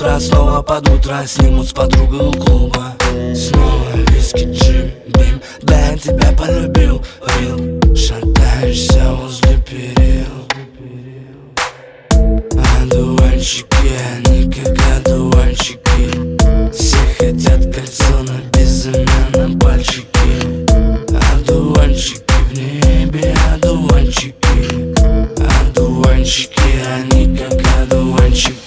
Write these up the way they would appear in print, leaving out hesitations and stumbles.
утро, снова под утро снимут с подругой у клуба. Снова виски, джим, бим, да я тебя полюбил, Рил. Шатаешься возле перил. Одуванчики, они как одуванчики. Все хотят кольцо на безымянном пальчике. Одуванчики в небе, одуванчики. Одуванчики, они как одуванчики.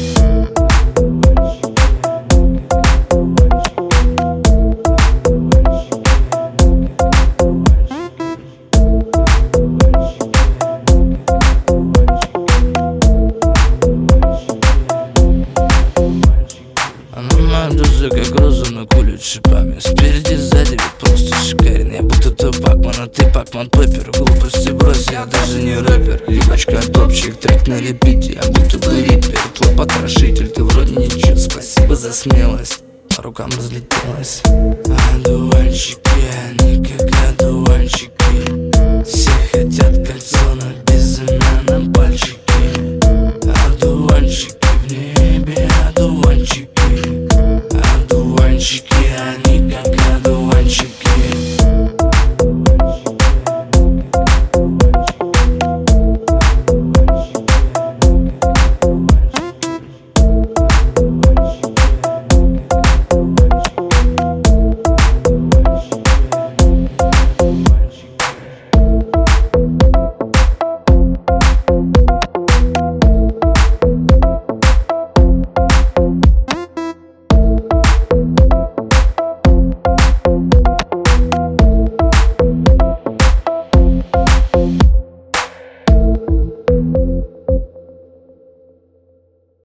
Душа как роза на куле шипами. Спереди, сзади, ведь просто шикарен. Я будто той Пакман, а ты Пакман Пеппер. Глупости брось, я даже не рэпер. Либочка топчик, трек на репите. Я будто бы риппер, твой потрошитель. Ты вроде ничего, спасибо за смелость. По рукам разлетелась. Одуванчики, они как одуванчики. Все хотят кольцо на безымянном пальчике. Одуванчики в небе, одуванчики. Одуванчики,